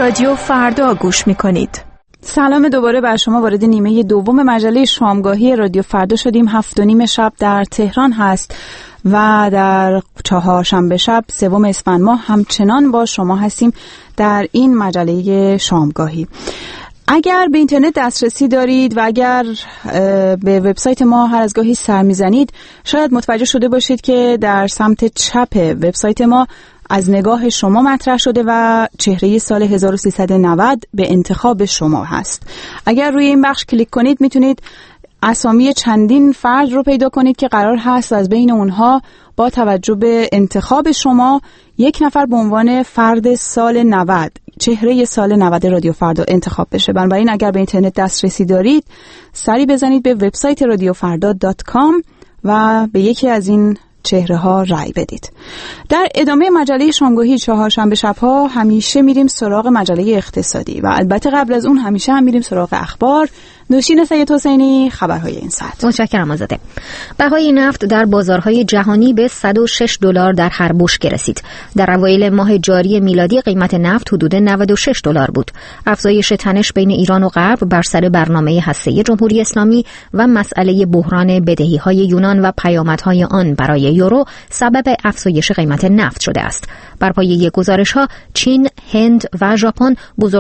رادیو فردا گوش میکنید. سلام دوباره بر شما. وارد نیمه دوم مجله شامگاهی رادیو فردا شدیم. 7:30 شب در تهران هست و در چهارشنبه شب 3 اسفند ماه همچنان با شما هستیم در این مجله شامگاهی. اگر به اینترنت دسترسی دارید و اگر به وبسایت ما هر از گاهی سر میزنید، شاید متوجه شده باشید که در سمت چپ وبسایت ما از نگاه شما مطرح شده و چهره سال 1390 به انتخاب شما هست. اگر روی این بخش کلیک کنید میتونید اسامی چندین فرد رو پیدا کنید که قرار هست از بین اونها با توجه به انتخاب شما یک نفر به عنوان فرد سال 90، چهره سال 90 رادیو فردا انتخاب بشه. بنابراین اگر به اینترنت دسترسی دارید، سری بزنید به وبسایت radiofarda.com و به یکی از این چهره ها رأی بدید. در ادامه مجله شامگاهی چهارشنبه شب‌ها همیشه میریم سراغ مجله اقتصادی و البته قبل از اون همیشه هم میریم سراغ اخبار. نوشین سید حسینی، خبرهای این ساعت. متشکرم آزاده. بهای نفت در بازارهای جهانی به $106 در هر بشکه رسید. در اوایل ماه جاری میلادی قیمت نفت حدود $96 بود. افزایش تنش بین ایران و غرب بر سر برنامه هسته‌ای جمهوری اسلامی و مسئله بحران بدهی‌های یونان و پیامدهای آن برای یورو سبب افزایش قیمت نفت شده است. بر پایه گزارش‌ها، چین، هند و ژاپن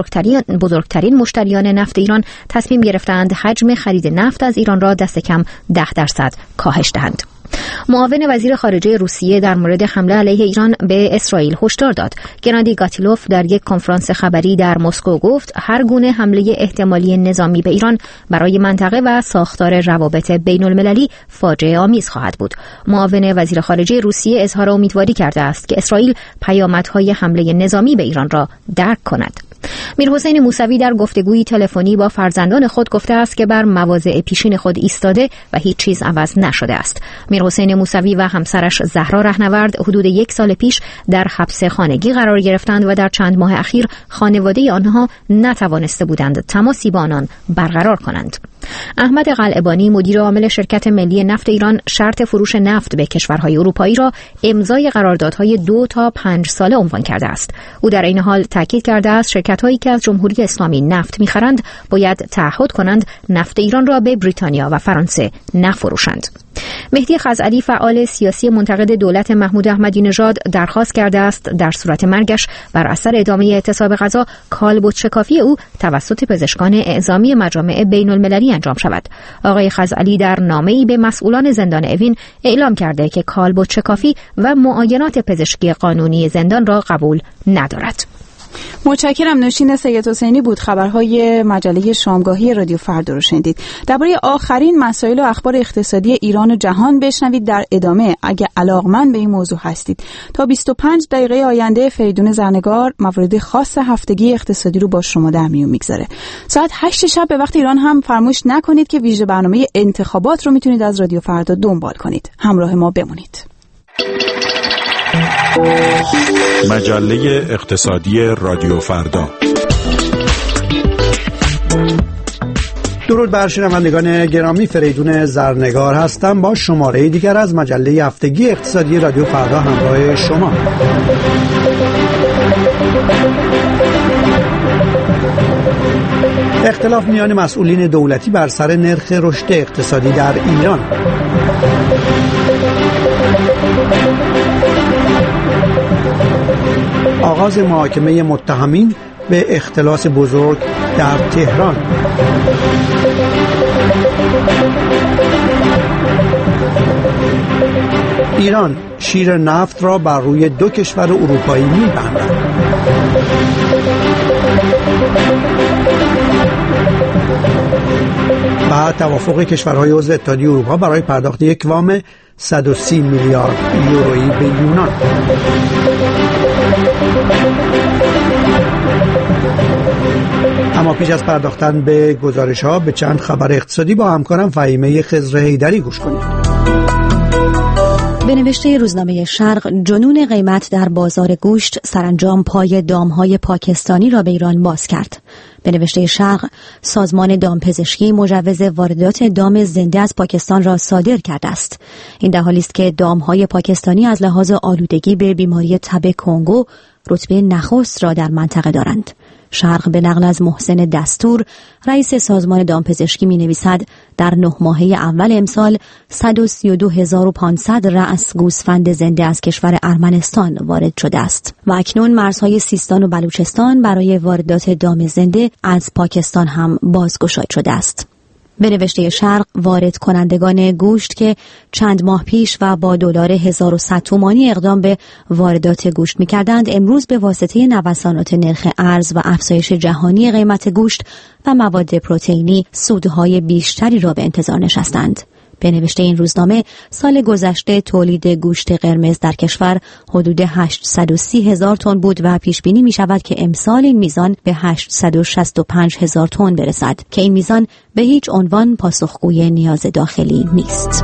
بزرگترین مشتریان نفت ایران تصمیم گرفتند حجم خرید نفت از ایران را دست کم 10% کاهش دهند. معاون وزیر خارجه روسیه در مورد حمله علیه ایران به اسرائیل هشدار داد. گنادی گاتیلوف در یک کنفرانس خبری در مسکو گفت هر گونه حمله احتمالی نظامی به ایران برای منطقه و ساختار روابط بین المللی فاجعه آمیز خواهد بود. معاون وزیر خارجه روسیه اظهار امیدواری کرده است که اسرائیل پیامدهای حمله نظامی به ایران را درک کند. میرحسین موسوی در گفتگویی تلفنی با فرزندان خود گفته است که بر مواضع پیشین خود ایستاده و هیچ چیز عوض نشده است. میرحسین موسوی و همسرش زهرا رهنورد حدود 1 سال پیش در حبس خانگی قرار گرفتند و در چند ماه اخیر خانواده آنها نتوانسته بودند تماسی با آنان برقرار کنند. احمد قلعه‌بانی مدیر عامل شرکت ملی نفت ایران شرط فروش نفت به کشورهای اروپایی را امضای قراردادهای 2 تا 5 ساله عنوان کرده است. او در این حال تاکید کرده است شرکت‌هایی که از جمهوری اسلامی نفت می‌خرند باید تعهد کنند نفت ایران را به بریتانیا و فرانسه نفروشند. مهدی خزعلی فعال سیاسی منتقد دولت محمود احمدی نژاد درخواست کرده است در صورت مرگش بر اثر ادامه اعتصاب غذا کالبد شکافی او توسط پزشکان اعزامی مجامع بین المللی انجام شود. آقای خزعلی در نامه‌ای به مسئولان زندان اوین اعلام کرده که کالبد شکافی و معاینات پزشکی قانونی زندان را قبول ندارد. متشکرم. نوشین سید حسینی بود. خبرهای مجله شامگاهی رادیو فردا رو شنیدید. درباره آخرین مسائل و اخبار اقتصادی ایران و جهان بشنوید در ادامه اگه علاقمند به این موضوع هستید. تا 25 دقیقه آینده فریدون زرنگار موارد خاص هفتگی اقتصادی رو با شما در میون میگذاره. ساعت 8 شب به وقت ایران هم فراموش نکنید که ویژه برنامه انتخابات رو میتونید از رادیو فردا دنبال کنید. همراه ما بمونید. مجله اقتصادی رادیو فردا. درود بر شنوندگان گرامی، فریدون زرنگار هستم با شماره دیگر از مجله هفتگی اقتصادی رادیو فردا همراه شما. اختلاف میان مسئولین دولتی بر سر نرخ رشد اقتصادی در ایران. آغاز محاکمه متهمین به اختلاس بزرگ در تهران. ایران شیر نفت را بر روی 2 کشور اروپایی می‌بندد. و توافق کشورهای عضو اتحادیه اروپا برای پرداخت یک وام 130 میلیارد یورویی به یونان. اما پیش از پرداختن به گزارش‌ها به چند خبر اقتصادی با همکارم فهیمه خضر حیدری گوش کنید. به نوشته روزنامه شرق، جنون قیمت در بازار گوشت سرانجام پای دامهای پاکستانی را به ایران باز کرد. به نوشته شرق، سازمان دامپزشکی مجوز واردات دام زنده از پاکستان را صادر کرده است. این در حالی است که دامهای پاکستانی از لحاظ آلودگی به بیماری تب کنگو رتبه نخست را در منطقه دارند. شرق به نقل از محسن دستور رئیس سازمان دامپزشکی می نویسد در 9 ماهه اول امسال 132,500 رأس گوسفند زنده از کشور ارمنستان وارد شده است و اکنون مرزهای سیستان و بلوچستان برای واردات دام زنده از پاکستان هم بازگشاد شده است. به نوشته شرق، وارد کنندگان گوشت که چند ماه پیش و با دلار 1100 تومانی اقدام به واردات گوشت می‌کردند، امروز به واسطه نوسانات نرخ ارز و افزایش جهانی قیمت گوشت و مواد پروتئینی سودهای بیشتری را به انتظار نشستند. به نوشته این روزنامه، سال گذشته تولید گوشت قرمز در کشور حدود 830,000 تن بود و پیش بینی می شود که امسال این میزان به 865,000 تن برسد که این میزان به هیچ عنوان پاسخگوی نیاز داخلی نیست.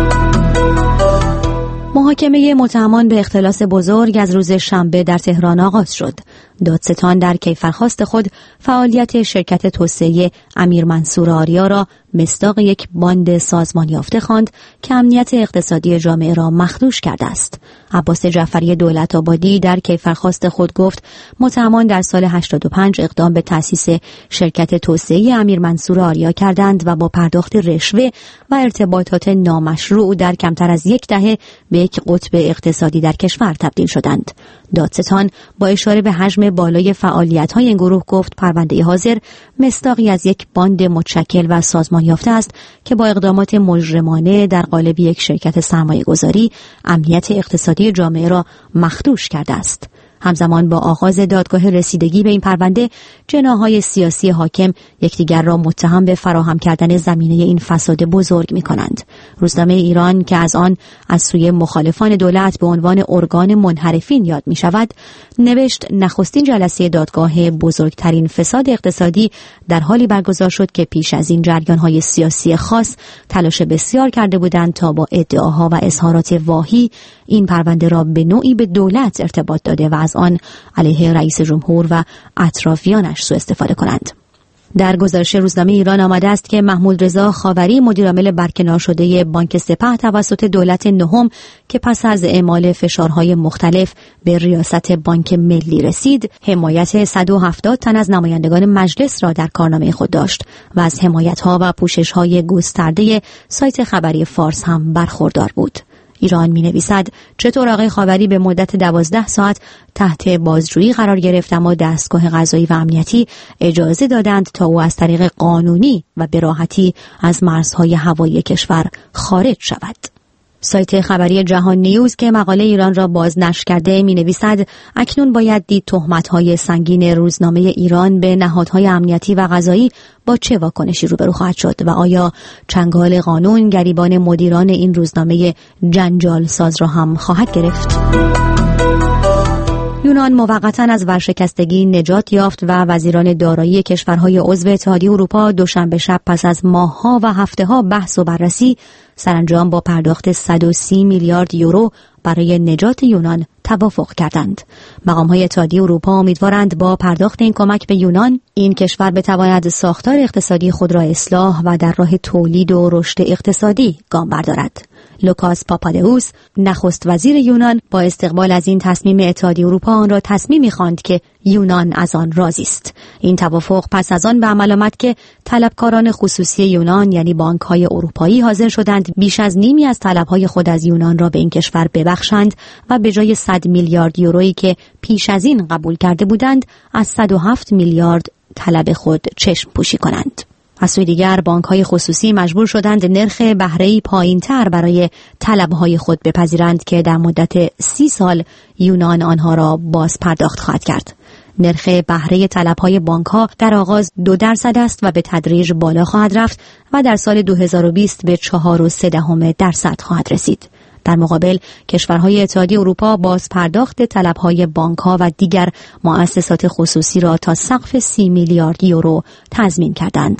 محاکمه متهمان به اختلاس بزرگ از روز شنبه در تهران آغاز شد. دادستان در کیفرخواست خود فعالیت شرکت توسعه امیر منصور آریا را مصداق یک باند سازمان یافته خواند که امنیت اقتصادی جامعه را مخدوش کرده است. عباس جعفری دولت آبادی در کیفرخواست خود گفت متهمان در سال 85 اقدام به تأسیس شرکت توسعه امیر منصور آریا کردند و با پرداخت رشوه و ارتباطات نامشروع در کمتر از یک دهه به یک قطب اقتصادی در کشور تبدیل شدند. دادستان با اشاره به حجم بالای فعالیت‌های این گروه گفت پرونده حاضر مصداقی از یک باند متشکل و سازمان یافته است که با اقدامات مجرمانه در قالب یک شرکت سرمایه‌گذاری امنیت اقتصادی جامعه را مخدوش کرده است. همزمان با آغاز دادگاه رسیدگی به این پرونده، جناح‌های سیاسی حاکم یکدیگر را متهم به فراهم کردن زمینه این فساد بزرگ می‌کنند. روزنامه ایران که از آن از سوی مخالفان دولت به عنوان ارگان منحرفین یاد می‌شود، نوشت نخستین جلسه دادگاه بزرگترین فساد اقتصادی در حالی برگزار شد که پیش از این جریان‌های سیاسی خاص تلاش بسیار کرده بودند تا با ادعاها و اظهارات واهی این پرونده را به نوعی به دولت ارتباط داده و از آن علیه رئیس جمهور و اطرافیانش سوء استفاده کنند. در گزارش روزنامه ایران آمده است که محمود رضا خاوری مدیرعامل برکنار شده بانک سپه توسط دولت نهم که پس از اعمال فشارهای مختلف به ریاست بانک ملی رسید، حمایت 170 تن از نمایندگان مجلس را در کارنامه خود داشت و از حمایت‌ها و پوشش‌های گسترده سایت خبری فارس هم برخوردار بود. ایران می نویسد چطور آقای خاوری به مدت 12 ساعت تحت بازجویی قرار گرفت اما دستگاه قضایی و امنیتی اجازه دادند تا او از طریق قانونی و به راحتی از مرزهای هوایی کشور خارج شود. سایت خبری جهان نیوز که مقاله ایران را بازنشر کرده می نویسد اکنون باید دید تهمت‌های سنگین روزنامه ایران به نهادهای امنیتی و قضایی با چه واکنشی روبرو خواهد شد و آیا چنگال قانون گریبان مدیران این روزنامه جنجال ساز را هم خواهد گرفت؟ یونان موقتا از ورشکستگی نجات یافت و وزیران دارایی کشورهای عضو اتحادیه اروپا دوشنبه شب پس از ماه‌ها و هفته‌ها بحث و بررسی سرانجام با پرداخت 130 میلیارد یورو برای نجات یونان توافق کردند. مقام‌های اتحادیه اروپا امیدوارند با پرداخت این کمک به یونان این کشور بتواند ساختار اقتصادی خود را اصلاح و در راه تولید و رشد اقتصادی گام بردارد. لوکاس پاپادئوس نخست وزیر یونان با استقبال از این تصمیم اتحادیه اروپا آن را تصمیمی خواند که یونان از آن راضی است. این توافق پس از آن به عمل آمد که طلبکاران خصوصی یونان یعنی بانک‌های اروپایی حاضر شدند بیش از نیمی از طلب‌های خود از یونان را به این کشور ببخشند و به جای 100 میلیارد یورویی که پیش از این قبول کرده بودند از 107 میلیارد طلب خود چشم پوشی کنند. از سوی دیگر بانک‌های خصوصی مجبور شدند نرخ بهره‌ای پایین‌تر برای طلب‌های خود بپذیرند که در مدت 30 سال یونان آنها را باز پرداخت خواهد کرد. نرخ بهره طلب‌های بانک‌ها در آغاز 2% است و به تدریج بالا خواهد رفت و در سال 2020 به 4.3% خواهد رسید. در مقابل کشورهای اتحادیه اروپا باز پرداخت طلب‌های بانک‌ها و دیگر مؤسسات خصوصی را تا سقف 30 میلیارد یورو تضمین کردند.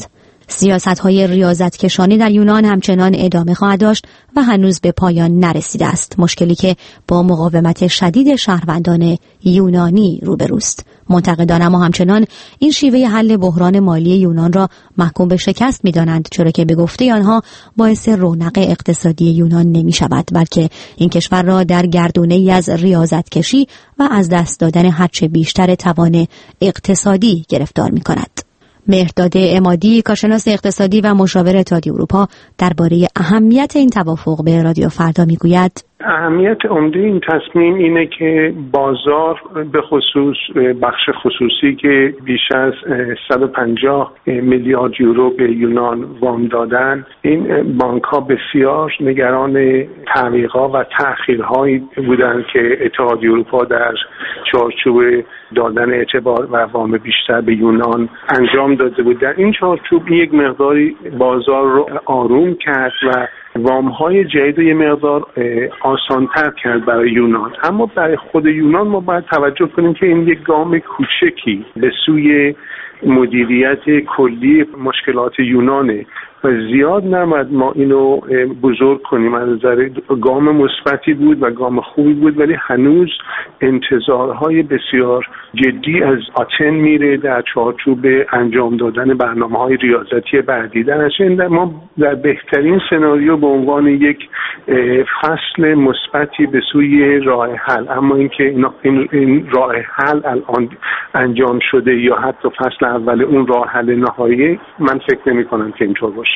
سیاست‌های ریاضتکشانه در یونان همچنان ادامه خواهد داشت و هنوز به پایان نرسیده است، مشکلی که با مقاومت شدید شهروندان یونانی روبروست. منتقدان اما همچنان این شیوه حل بحران مالی یونان را محکوم به شکست می‌دانند، چرا که به گفته آنها باعث رونق اقتصادی یونان نمی‌شود، بلکه این کشور را در گردونه‌ای از ریاضتکشی و از دست دادن هرچه بیشتر توان اقتصادی گرفتار می‌کند. مهرداد عمادی، کارشناس اقتصادی و مشاور اتحادیه اروپا، درباره اهمیت این توافق به رادیو فردا میگوید: اهمیت عمده این تصمیم اینه که بازار، به خصوص بخش خصوصی که بیش از 150 میلیارد یورو به یونان وام دادن، این بانک‌ها بسیار نگران تعویق‌ها و تأخیرهایی بودند که اتحادیه اروپا در چارچوب دادن اعتبار و وام بیشتر به یونان انجام داده بود. در این چارچوب یک مقداری بازار رو آروم کرد و وام‌های جدید یه مقدار آسان‌تر کرد برای یونان. اما برای خود یونان ما باید توجه کنیم که این یک گام کوچکی به سوی مدیریت کلی مشکلات یونانه و زیاد نباید ما اینو بزرگ کنیم. از نظر گام مثبتی بود و گام خوبی بود، ولی هنوز انتظارهای بسیار جدی از آتن میره در چارچوب انجام دادن برنامه‌های ریاضتی بعدی. در ما در بهترین سناریو به عنوان یک فصل مثبتی به سوی راه حل، اما اینکه این راه حل الان انجام شده یا حتی فصل اول اون راه حل نهایی، من فکر نمی‌کنم که اینطور باشه.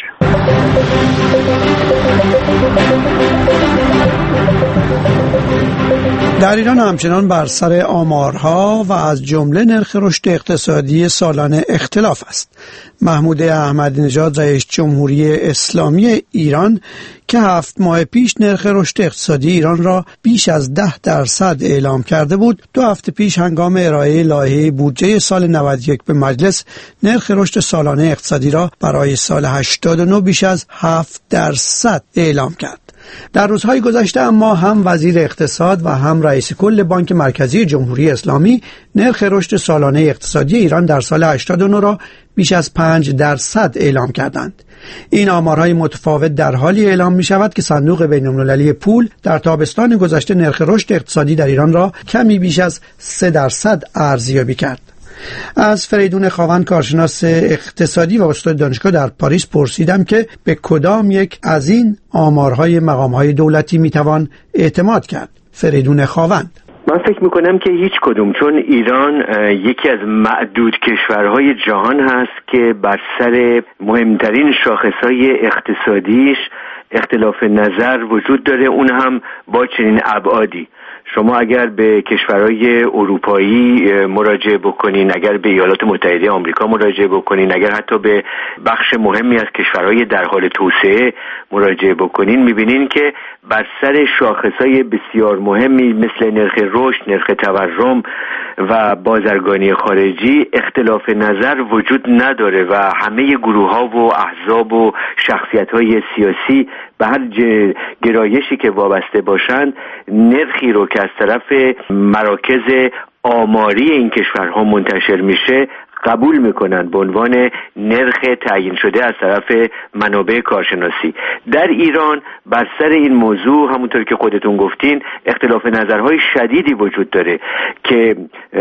در ایران همچنان بر سر آمارها و از جمله نرخ رشد اقتصادی سالانه اختلاف است. محمود احمدی نژاد، رئیس جمهوری اسلامی ایران، که 7 ماه پیش نرخ رشد اقتصادی ایران را بیش از 10% اعلام کرده بود، 2 هفته پیش هنگام ارائه لایحه بودجه سال 91 به مجلس نرخ رشد سالانه اقتصادی را برای سال 89 بیش از 7% اعلام کرد. در روزهای گذشته اما هم وزیر اقتصاد و هم رئیس کل بانک مرکزی جمهوری اسلامی نرخ رشد سالانه اقتصادی ایران در سال 89 را بیش از 5% اعلام کردند. این آمارهای متفاوت در حالی اعلام می شود که صندوق بین‌المللی پول در تابستان گذشته نرخ رشد اقتصادی در ایران را کمی بیش از 3% ارزیابی کرد. از فریدون خاوند، کارشناس اقتصادی و استاد دانشگاه در پاریس، پرسیدم که به کدام یک از این آمارهای مقامهای دولتی میتوان اعتماد کرد. فریدون خاوند: من فکر میکنم که هیچ کدوم، چون ایران یکی از معدود کشورهای جهان هست که بر سر مهمترین شاخصهای اقتصادیش اختلاف نظر وجود داره، اون هم با چنین ابعادی. شما اگر به کشورهای اروپایی مراجعه بکنین، اگر به ایالات متحده آمریکا مراجعه بکنین، اگر حتی به بخش مهمی از کشورهای در حال توسعه مراجعه بکنین، میبینین که بر سر شاخصهای بسیار مهمی مثل نرخ رشد، نرخ تورم و بازرگانی خارجی اختلاف نظر وجود نداره و همه گروه‌ها و احزاب و شخصیت‌های سیاسی به هر گرایشی که وابسته باشند نرخی رو که از طرف مراکز آماری این کشورها منتشر میشه قبول میکنن به عنوان نرخ تعیین شده از طرف منابع کارشناسی. در ایران بر سر این موضوع همونطور که خودتون گفتین اختلاف نظرهای شدیدی وجود داره که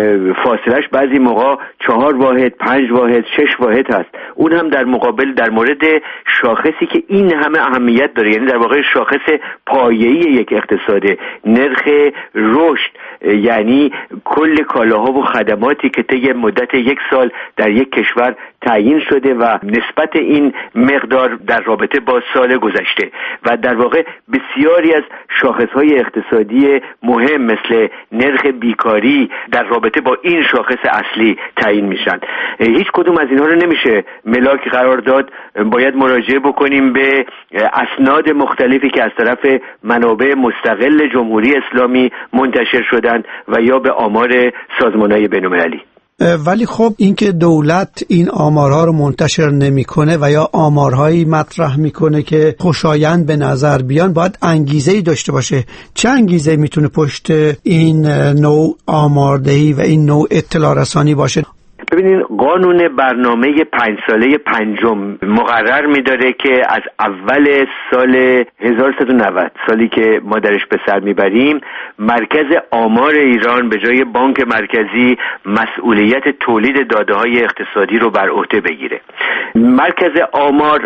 فاصلش بعضی موقع 4 واحد، 5 واحد، 6 واحد هست. اون هم در مقابل در مورد شاخصی که این همه اهمیت داره، یعنی در واقع شاخص پایه‌ای یک اقتصاد، نرخ رشد، یعنی کل کالاها و خدماتی که طی مدت 1 سال در یک کشور تعیین شده و نسبت این مقدار در رابطه با سال گذشته و در واقع بسیاری از شاخصهای اقتصادی مهم مثل نرخ بیکاری در رابطه با این شاخص اصلی تعیین میشن. هیچ کدوم از اینها رو نمیشه ملاک قرار داد، باید مراجعه بکنیم به اسناد مختلفی که از طرف منابع مستقل جمهوری اسلامی منتشر شدند و یا به آمار سازمان‌های بین‌المللی. ولی خب اینکه دولت این آمارها رو منتشر نمیکنه و یا آمارهایی مطرح میکنه که خوشایند به نظر بیان، باید انگیزه‌ای داشته باشه. چه انگیزه‌ای میتونه پشت این نوع آماردهی و این نوع اطلاع رسانی باشه؟ ببینین قانون برنامه 5 ساله پنجم مقرر می‌داره که از اول سال 1190 سالی که ما درش به سر میبریم مرکز آمار ایران به جای بانک مرکزی مسئولیت تولید داده‌های اقتصادی رو بر عهده بگیره. مرکز آمار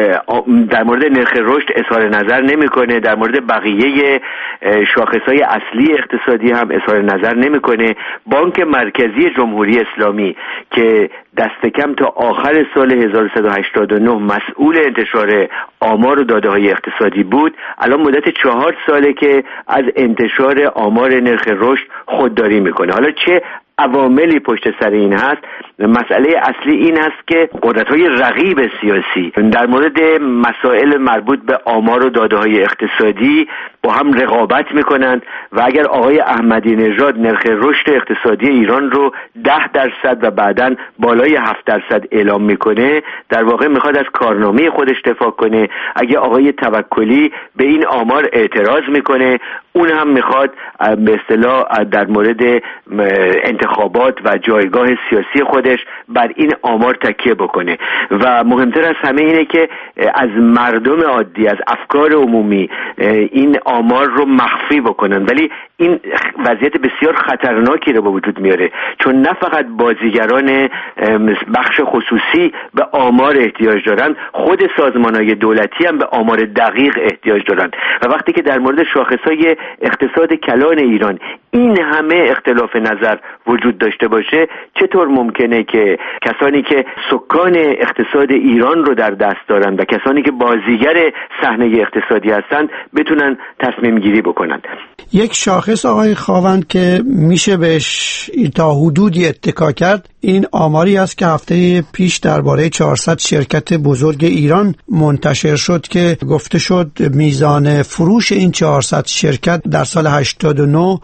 در مورد نرخ رشد اظهار نظر نمی‌کنه، در مورد بقیه شاخص‌های اصلی اقتصادی هم اظهار نظر نمی‌کنه. بانک مرکزی جمهوری اسلامی که دست کم تا آخر سال 1189 مسئول انتشار آمار و داده‌های اقتصادی بود، الان مدت 4 ساله که از انتشار آمار نرخ رشد خودداری میکنه. حالا چه عواملی پشت سر این هست؟ مسئله اصلی این است که قدرت‌های رقیب سیاسی در مورد مسائل مربوط به آمار و داده‌های اقتصادی با هم رقابت میکنند و اگر آقای احمدی نژاد نرخ رشد اقتصادی ایران رو 10% و بعداً بالای 7% اعلام میکنه، در واقع میخواد از کارنامه خودش دفاع کنه. اگه آقای توکلی به این آمار اعتراض میکنه، اون هم میخواد به اصطلاح در مورد انتخابات و جایگاه سیاسی خودش بر این آمار تکیه بکنه. و مهمتر از همه اینه که از مردم عادی، از افکار عمومی این آمار رو مخفی بکنن. ولی این وضعیت بسیار خطرناکی رو به وجود میاره، چون نه فقط بازیگران بخش خصوصی به آمار احتیاج دارن، خود سازمان‌های دولتی هم به آمار دقیق احتیاج دارن. و وقتی که در مورد شاخص‌های اقتصاد کلان ایران این همه اختلاف نظر وجود داشته باشه، چطور ممکنه که کسانی که سکان اقتصاد ایران رو در دست دارن و کسانی که بازیگر صحنه اقتصادی هستند بتونن تصمیم گیری بکنن؟ یک شاخص آقای خاوند که میشه بهش تا حدودی اتکا کرد، این آماری است که هفته پیش درباره 400 شرکت بزرگ ایران منتشر شد که گفته شد میزان فروش این 400 شرکت در سال 89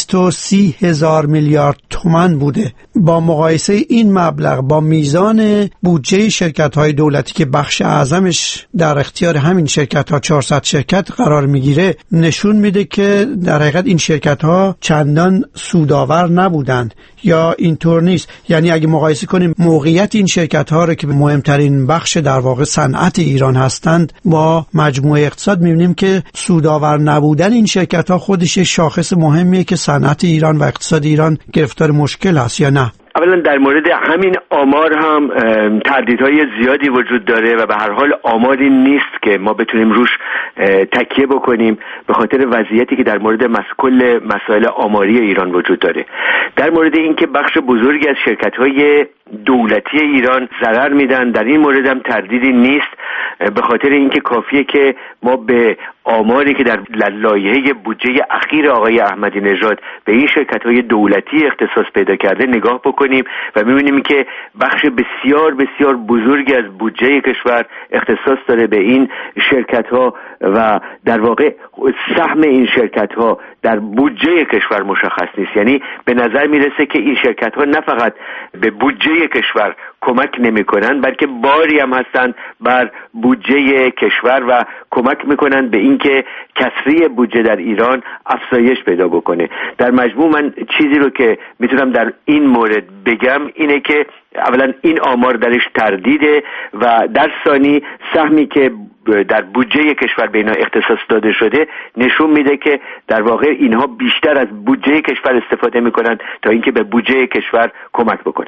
230,000 میلیارد تومان بوده. با مقایسه این مبلغ با میزان بودجه شرکت‌های دولتی که بخش اعظمش در اختیار همین شرکت‌ها 400 شرکت قرار میگیره، نشون میده که در حقیقت این شرکت‌ها چندان سودآور نبودند یا اینطور نیست. یعنی اگه مقایسه کنیم موقعیت این شرکت‌ها رو که مهمترین بخش در واقع صنعت ایران هستند با مجموعه اقتصاد، می‌بینیم که سودآور نبودن این شرکت‌ها خودش شاخص مهمیه که صنعت ایران و اقتصاد ایران گرفتار مشکل است یا نه. اولا در مورد همین آمار هم تردیدهای زیادی وجود داره و به هر حال آماری نیست که ما بتونیم روش تکیه بکنیم، به خاطر وضعیتی که در مورد کل مسائل آماری ایران وجود داره. در مورد اینکه بخش بزرگی از شرکت‌های دولتی ایران ضرر میدن، در این مورد هم تردیدی نیست، به خاطر اینکه کافیه که ما به آماری که در لایحه بودجه اخیر آقای احمدی نژاد به این شرکت‌های دولتی اختصاص پیدا کرده نگاه بکنیم و می‌بینیم که بخش بسیار بسیار بزرگی از بودجه کشور اختصاص داره به این شرکت‌ها و در واقع سهم این شرکت‌ها در بودجه کشور مشخص نیست. یعنی به نظر میرسه که این شرکت‌ها نه فقط به بودجه کشور کمک نمی‌کنن، بلکه باری هم هستند بر بودجه کشور و کمک می‌کنن به اینکه کسری بودجه در ایران افزایش پیدا بکنه. در مجموع من چیزی رو که میتونم در این مورد بگم اینه که اولا این آمار درش تردیده و در ثانی سهمی که در بودجه کشور به اینا اختصاص داده شده نشون میده که در واقع اینها بیشتر از بودجه کشور استفاده میکنن تا اینکه به بودجه کشور کمک بکنن.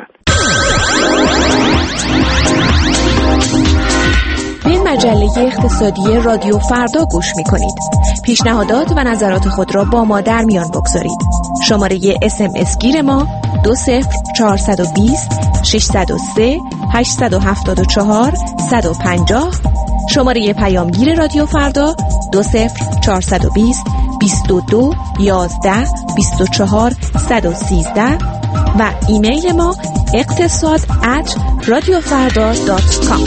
به این مجله اقتصادی رادیو فردا گوش میکنید. پیشنهادات و نظرات خود را با ما در میان بگذارید. شماره SMS گیر ما 20420 603 874 150. شماره پیامگیر رادیو فردا 20420 22 11 24 113 و ایمیل ما اقتصاد@radiofarda.com.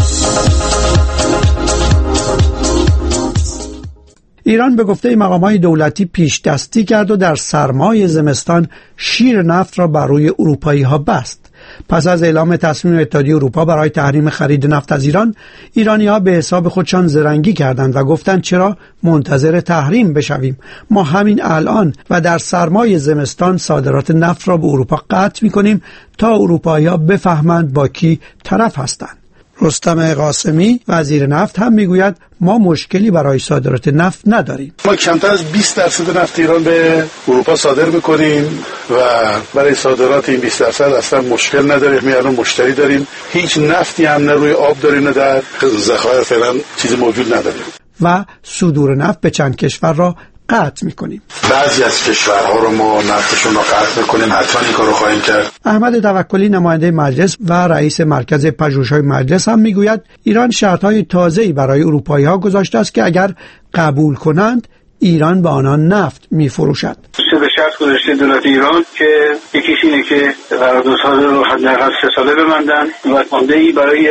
ایران به گفته مقامات دولتی پیش دستی کرد و در سرمای زمستان شیر نفت را بر روی اروپایی ها بست. پس از اعلام تصمیم اتحادیه اروپا برای تحریم خرید نفت از ایران، ایرانی‌ها به حساب خودشان زرنگی کردند و گفتند چرا منتظر تحریم بشویم؟ ما همین الان و در سرمای زمستان صادرات نفت را به اروپا قطع می‌کنیم تا اروپایی‌ها بفهمند با کی طرف هستند. رستم قاسمی وزیر نفت هم میگوید ما مشکلی برای صادرات نفت نداریم. ما کمتر از 20% نفت ایران به اروپا صادر میکنیم و برای صادرات این 20% اصلا مشکل نداریم. ما الان مشتری داریم، هیچ نفتی هم نه روی آب داریم نه در ذخایر، فعلا چیزی موجود نداریم و صدور نفت به چند کشور را قطع میکنیم. بعضی از کشورها رو ما نفتشون رو قطع میکنیم، حتما این کارو خواهیم کرد. احمد توکلی نماینده مجلس و رئیس مرکز پژوهش‌های مجلس هم میگوید ایران شرط‌های تازه‌ای برای اروپایی‌ها گذاشته است که اگر قبول کنند ایران به آنان نفت میفروشد. به شرط گذاشته دولت ایران که یکیش اینه که قراردادها رو حداقل 3 ساله ببندن و مانده‌ای برای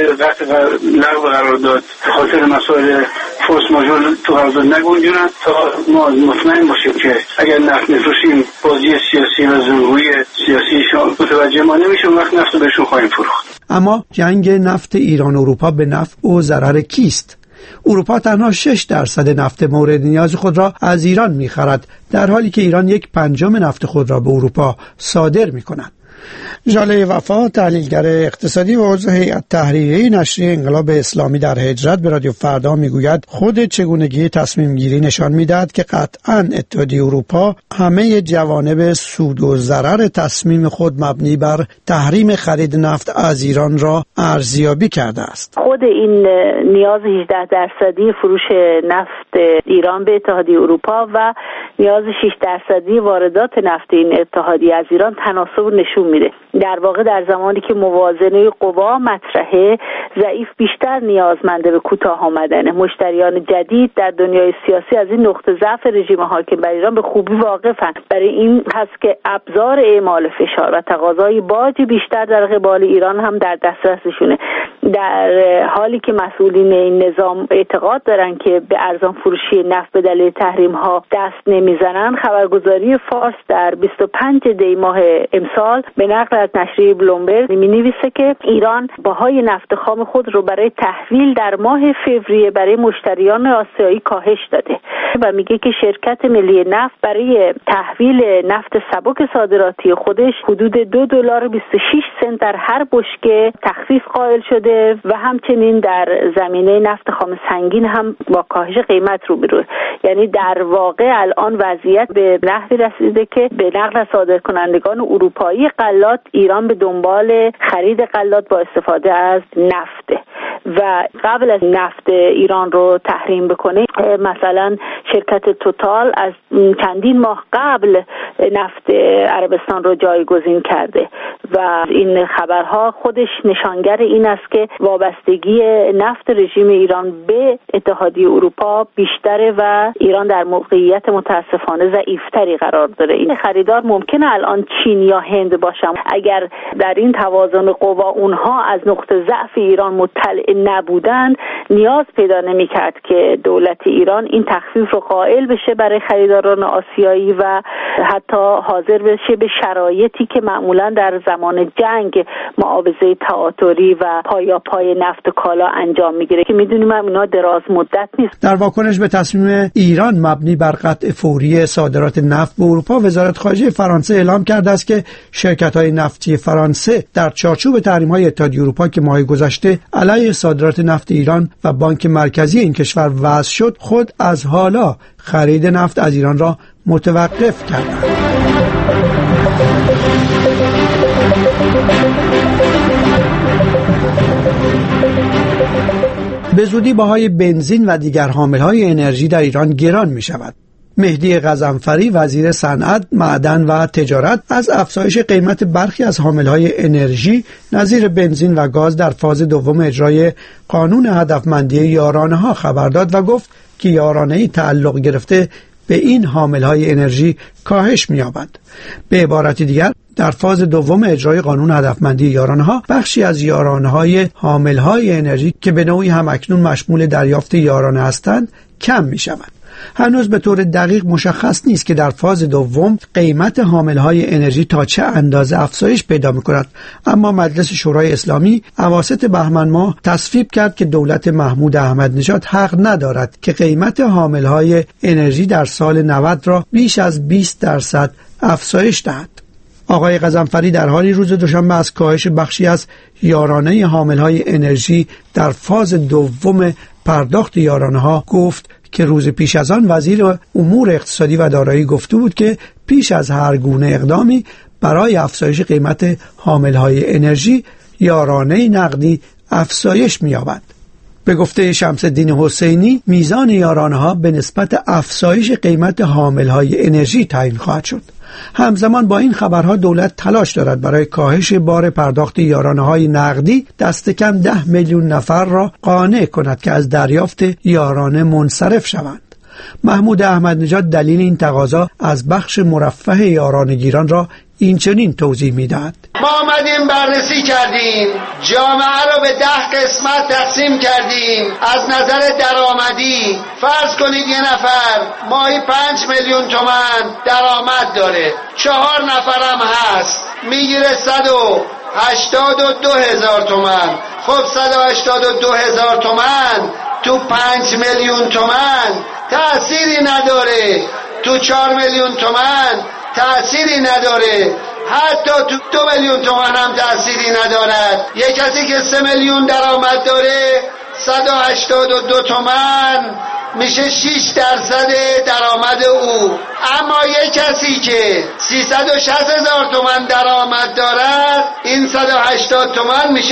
لغو قرارداد به خاطر مسائل فورس ماژور تو قرارداد نگنجونن تا ما مطمئن باشیم که اگر نفت میفروشیم بازی سیاسی و زورگویی سیاسیشون متوجه ما نمیشون، وقت نفت رو بهشون خواهیم فروخت. اما جنگ نفت ایران و اروپا به نفع و ضرر کیست؟ اروپا تنها 6% نفت مورد نیاز خود را از ایران می‌خرد، در حالی که ایران 1/5 نفت خود را به اروپا صادر می‌کند. ژاله وفا، تحلیلگر اقتصادی و عضو هیئت تحریریه نشریه انقلاب اسلامی در هجرت، به رادیو فردا میگوید خود چگونگی تصمیم گیری نشان میدهد که قطعاً اتحادیه اروپا همه جوانب سود و ضرر تصمیم خود مبنی بر تحریم خرید نفت از ایران را ارزیابی کرده است. خود این نیاز 18% فروش نفت ایران به اتحادیه اروپا و نیاز 6% واردات نفت این اتحادیه از ایران تناسب نشون میده. در واقع در زمانی که موازنه قوا مطرحه، ضعیف بیشتر نیازمنده به کوتاه آمدن. مشتریان جدید در دنیای سیاسی از این نقطه ضعف رژیم حاکم بر ایران به خوبی واقفند. برای این هست که ابزار اعمال فشار و تقاضای باج بیشتر در قبال ایران هم در دسترسشونه. در حالی که مسئولین این نظام اعتقاد دارن که به ارزان فروشی نفت به دلیل تحریم ها دست نمیزنن، خبرگزاری فارس در 25 دی ماه امسال به نقل از نشریه بلومبرگ می‌نویسه که ایران بهای نفت خام خود رو برای تحویل در ماه فوریه برای مشتریان آسیایی کاهش داده و میگه که شرکت ملی نفت برای تحویل نفت سبک صادراتی خودش حدود $2.26 در هر بشکه تخفیف قائل شده و همچنین در زمینه نفت خام سنگین هم با کاهش قیمت روبروه. یعنی در واقع الان وضعیت به نحوی رسیده که به نقل از صادرکنندگان اروپایی غلات ایران به دنبال خرید غلات با استفاده از نفت و قبل از نفت ایران رو تحریم بکنه، مثلا شرکت توتال از چندین ماه قبل نفت عربستان رو جایگزین کرده و این خبرها خودش نشانگر این است که وابستگی نفت رژیم ایران به اتحادیه اروپا بیشتره و ایران در موقعیت متاسفانه ضعیفتری قرار داره. این خریدار ممکنه الان چین یا هند باشن. اگر در این توازن قوا اونها از نقطه ضعف ایران مطلع نبودند، نیاز پیدا نمی‌کرد که دولت ایران این تخفیف رو قائل بشه برای خریداران آسیایی و حتی حاضر بشه به شرایطی که معمولا در زمان جنگ معاوضه تعاطری و پایاپای نفت و کالا انجام میگیره که میدونیم اینا دراز مدت نیست. در واکنش به تصمیم ایران مبنی بر قطع فوری صادرات نفت به اروپا، وزارت خارجه فرانسه اعلام کرده است که شرکت‌های نفتی فرانسه در چارچوب تحریم‌های اتحادیه اروپا که ماه گذشته علیه صادرات نفت ایران و بانک مرکزی این کشور وضع شد، خود از حالا خرید نفت از ایران را متوقف کردند. به زودی بهای بنزین و دیگر حاملهای انرژی در ایران گران می شود. مهدی غضنفری وزیر صنعت، معدن و تجارت از افزایش قیمت برخی از حاملهای انرژی نظیر بنزین و گاز در فاز دوم اجرای قانون هدفمندی یارانه‌ها خبر داد و گفت که یارانه‌ای تعلق گرفته به این حاملهای انرژی کاهش می‌یابد. به عبارت دیگر، در فاز دوم اجرای قانون هدفمندی یارانه‌ها بخشی از یارانه‌های حاملهای انرژی که به نوعی هم اکنون مشمول دریافت یارانه هستند کم می‌شود. هنوز به طور دقیق مشخص نیست که در فاز دوم قیمت حاملهای انرژی تا چه اندازه افزایش پیدا می‌کند، اما مجلس شورای اسلامی اواسط بهمن ماه تصویب کرد که دولت محمود احمدی نژاد حق ندارد که قیمت حاملهای انرژی در سال 90 را بیش از 20% افزایش دهد. آقای غضنفری در حالی روز دوشنبه از کاهش بخشی از یارانه حاملهای انرژی در فاز دوم پرداخت یارانه ها گفت که روز پیش از آن وزیر امور اقتصادی و دارایی گفته بود که پیش از هر گونه اقدامی برای افزایش قیمت حاملهای انرژی یارانه نقدی افزایش می‌یابد. به گفته شمس الدین حسینی میزان یارانه ها به نسبت افزایش قیمت حاملهای انرژی تعیین خواهد شد. همزمان با این خبرها دولت تلاش دارد برای کاهش بار پرداخت یارانه‌های نقدی دست کم 10 میلیون نفر را قانع کند که از دریافت یارانه منصرف شوند. محمود احمدی نژاد دلیل این تقاضا از بخش مرفه یارانه‌گیران را این چنین توضیح می‌دهد: ما آمدیم بررسی کردیم، جامعه را به 10 قسمت تقسیم کردیم. از نظر درآمدی فرض کنید یه نفر ماهی 5 میلیون تومان درآمد داره، 4 نفرم هست، میگیره 182,000 تومان. خب 182,000 تومان تو 5 میلیون تومان تأثیری نداره، تو 4 میلیون تومان تأثیری نداره، حتی تو 2 میلیون تومان هم تأثیری ندارد. یک کسی که 3 میلیون درآمد داره 182 تومان میشه 6% درآمد او. اما یک کسی که 360,000 تومان درآمد دارد این 180 تومان میشه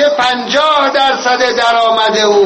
50% درآمد او.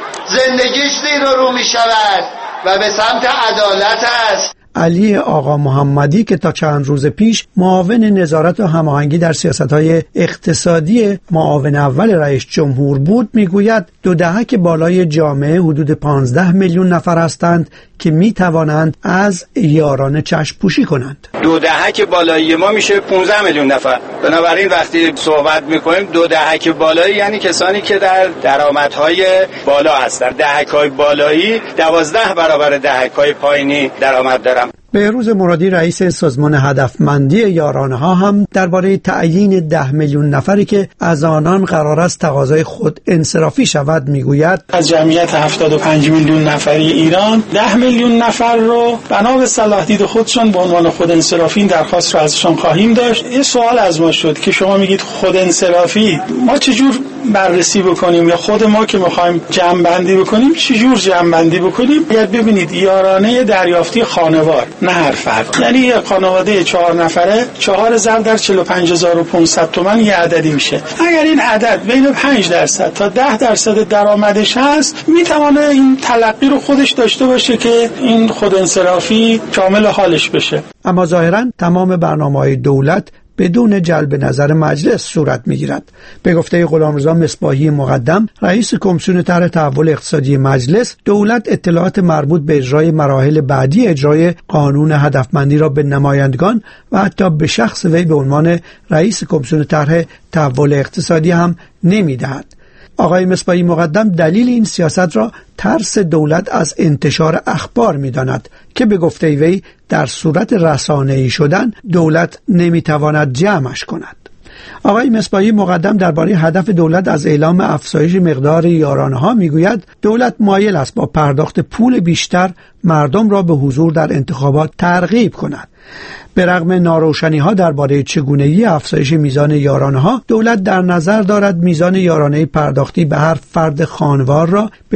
زندگیش زیر و رو میشود و به سمت عدالت است. علی آقا محمدی که تا چند روز پیش معاون نظارت و هماهنگی در سیاست‌های اقتصادی معاون اول رئیس جمهور بود میگوید 2 دهک بالای جامعه حدود 15 میلیون نفر هستند که میتوانند از یارانه چشم پوشی کنند. 2 دهک بالایی ما میشه 15 میلیون نفر. بنابراین وقتی صحبت میکنیم 2 دهک بالایی یعنی کسانی که در درآمدهای بالا هستند. دهک‌های بالایی 12 برابر دهک‌های پایینی درآمد دارند. بهروز مرادی رئیس سازمان هدفمندی یارانه ها هم درباره تعیین 10 میلیون نفری که از آنان قرار است تقاضای خود انصرافی شود میگوید: از جمعیت 75 میلیون نفری ایران 10 میلیون نفر رو بنا به صلاح دید خودشون به عنوان خود انصرافی این درخواست رو ازشون خواهیم داشت. یه سوال از ما شد که شما میگید خود انصرافی، ما چجور بررسی بکنیم یا خود ما که میخوایم جمع بندی بکنیم چجور جمع بندی بکنیم؟ باید ببینید یارانه دریافتی خانوار نه هر فرد، یعنی یه خانواده 4 نفره 4 ضرب در 45,500 تومان یه عددی میشه. اگر این عدد بین 5% تا 10% درآمدش هست میتونه این تلقی رو خودش داشته باشه که این خود انصرافی کامل حالش بشه. اما ظاهراً تمام برنامه‌های دولت بدون جلب نظر مجلس صورت میگیرد. به گفته غلامرضا مصباحی مقدم رئیس کمیسیون طرح تحول اقتصادی مجلس، دولت اطلاعات مربوط به اجرای مراحل بعدی اجرای قانون هدفمندی را به نمایندگان و حتی به شخص وی به عنوان رئیس کمیسیون طرح تحول اقتصادی هم نمیدهد. آقای مصباحی مقدم دلیل این سیاست را ترس دولت از انتشار اخبار می‌داند که به گفته وی در صورت رسانه‌ای شدن دولت نمی‌تواند جمعش کند. آقای مصباحی مقدم درباره هدف دولت از اعلام افزایش مقدار یارانه‌ها میگوید دولت مایل است با پرداخت پول بیشتر مردم را به حضور در انتخابات ترغیب کند. به رغم ناروشنی‌ها درباره چگونگی افزایش میزان یارانه‌ها، دولت در نظر دارد میزان یارانه پرداختی به هر فرد خانوار را به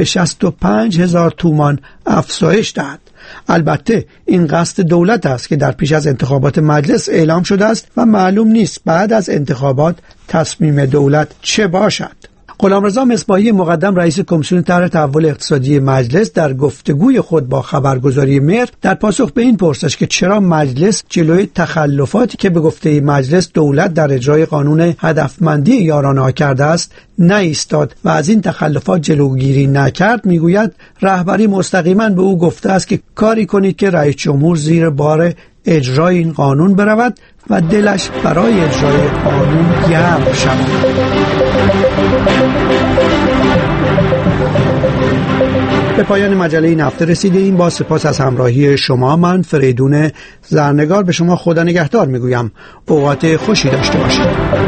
65,000 تومان افزایش دهد. البته این قصد دولت است که در پیش از انتخابات مجلس اعلام شده است و معلوم نیست بعد از انتخابات تصمیم دولت چه باشد. غلامرضا مصباحی مقدم رئیس کمیسیون طرح تحول اقتصادی مجلس در گفتگوی خود با خبرگزاری مهر در پاسخ به این پرسش که چرا مجلس جلوی تخلفاتی که به گفته مجلس دولت در اجرای قانون هدفمندی یارانه‌ها کرده است نایستاد و از این تخلفات جلوگیری نکرد، میگوید رهبری مستقیما به او گفته است که کاری کنید که رئیس جمهور زیر بار اجرای این قانون برود و دلش برای اجرای قانون گرم شود. به پایان مجله نفت رسیدیم. با سپاس از همراهی شما، من فریدون زرنگار به شما خدا نگهدار میگویم. اوقات خوشی داشته باشید.